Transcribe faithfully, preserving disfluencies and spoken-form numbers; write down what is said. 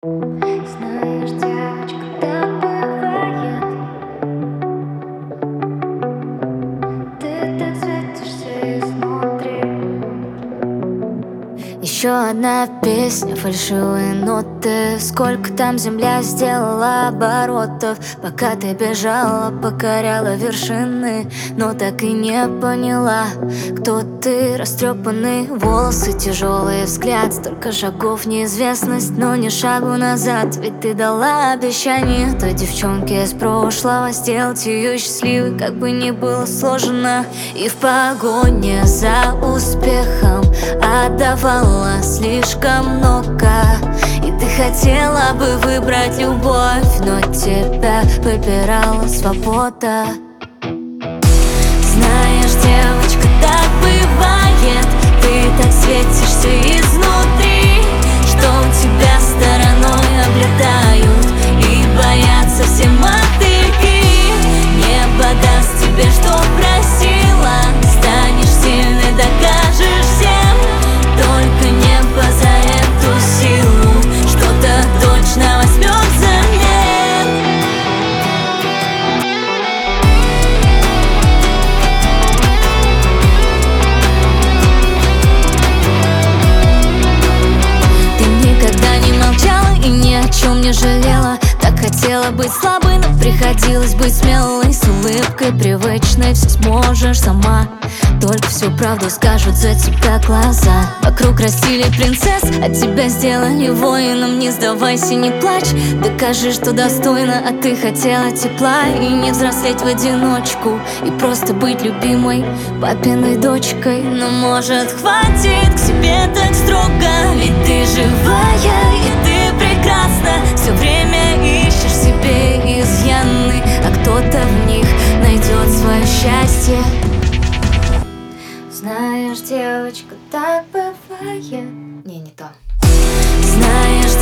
Знаешь, девочка, так бывает. Ты так светишься изнутри. Еще одна песня, фальшивые ноты. Сколько там земля сделала оборотов, пока ты бежала, покоряла вершины, но так и не поняла, кто ты. Растрепанные волосы, тяжелый взгляд, столько шагов, неизвестность, но не шагу назад. Ведь ты дала обещание той девчонке из прошлого сделать ее счастливой, как бы ни было сложно. И в погоне за успехом отдавала слишком много, и ты хотела бы выбрать любовь, но тебя выбирала свобода. Знаешь, девочка, так бывает. Ты так светишься изнутри, что у тебя стороной облетают и боятся все мотыльки. Небо даст тебе, что просила, станешь сильной, докажешь всем. Только небо за эту силу что-то точно возьмет взамен. Ты никогда не молчала и ни о чем не жалела. Так хотела быть слабой, но приходилось быть смелой. С улыбкой привычной все сможешь сама, только всю правду скажут за тебя глаза. Вокруг растили принцесс, а тебя сделали воином. Не сдавайся, не плачь, докажи, что достойна. А ты хотела тепла и не взрослеть в одиночку, и просто быть любимой папиной дочкой. Но может хватит к себе так строго, ведь ты живая и ты прекрасна. Все время ищешь себе изъяны, а кто-то в них найдет свое счастье. Знаешь, девочка, так бывает. Не, не то. Знаешь,